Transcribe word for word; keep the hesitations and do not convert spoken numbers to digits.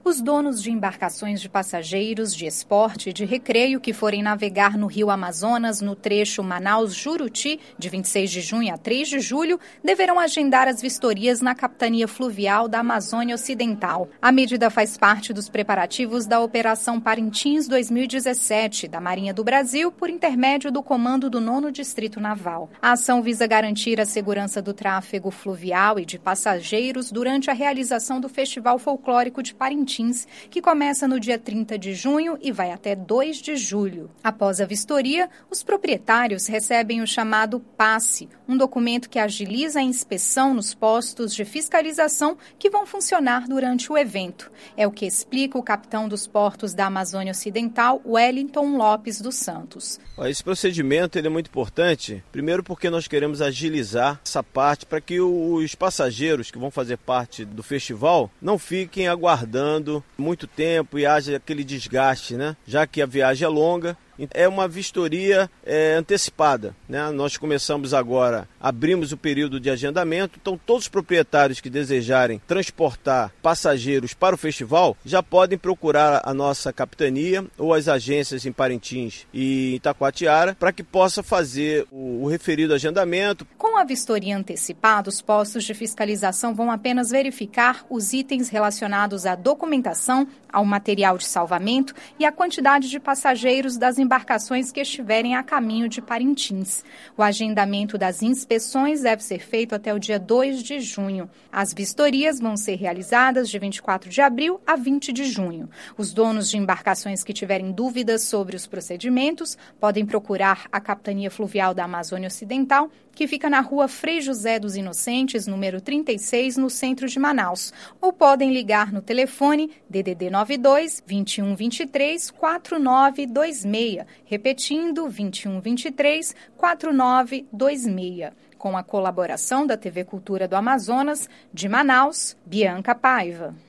Os donos de embarcações de passageiros, de esporte e de recreio que forem navegar no Rio Amazonas no trecho Manaus-Juruti, de vinte e seis de junho a três de julho, deverão agendar as vistorias na Capitania Fluvial da Amazônia Ocidental. A medida faz parte dos preparativos da Operação Parintins dois mil e dezessete, da Marinha do Brasil, por intermédio do Comando do nono Distrito Naval. A ação visa garantir a segurança do tráfego fluvial e de passageiros durante a realização do Festival Folclórico de Parintins, que começa no dia trinta de junho e vai até dois de julho. Após a vistoria, os proprietários recebem o chamado passe, um documento que agiliza a inspeção nos postos de fiscalização que vão funcionar durante o evento. É o que explica o capitão dos portos da Amazônia Ocidental, Wellington Lopes dos Santos. Esse procedimento ele é muito importante, primeiro porque nós queremos agilizar essa parte para que os passageiros que vão fazer parte do festival não fiquem aguardando muito tempo e haja aquele desgaste, né? Já que a viagem é longa. É uma vistoria é, antecipada, né? Nós começamos agora, abrimos o período de agendamento, então todos os proprietários que desejarem transportar passageiros para o festival já podem procurar a nossa capitania ou as agências em Parintins e Itacoatiara para que possa fazer o, o referido agendamento. Com a vistoria antecipada, os postos de fiscalização vão apenas verificar os itens relacionados à documentação, ao material de salvamento e à quantidade de passageiros das embarcações que estiverem a caminho de Parintins. O agendamento das inspeções deve ser feito até o dia dois de junho. As vistorias vão ser realizadas de vinte e quatro de abril a vinte de junho. Os donos de embarcações que tiverem dúvidas sobre os procedimentos podem procurar a Capitania Fluvial da Amazônia Ocidental, que fica na rua Frei José dos Inocentes, número trinta e seis, no centro de Manaus, ou podem ligar no telefone D D D nove dois, vinte e um, vinte e três, quarenta e nove vinte e seis, repetindo vinte e um, vinte e três, quarenta e nove vinte e seis. Com a colaboração da T V Cultura do Amazonas, de Manaus, Bianca Paiva.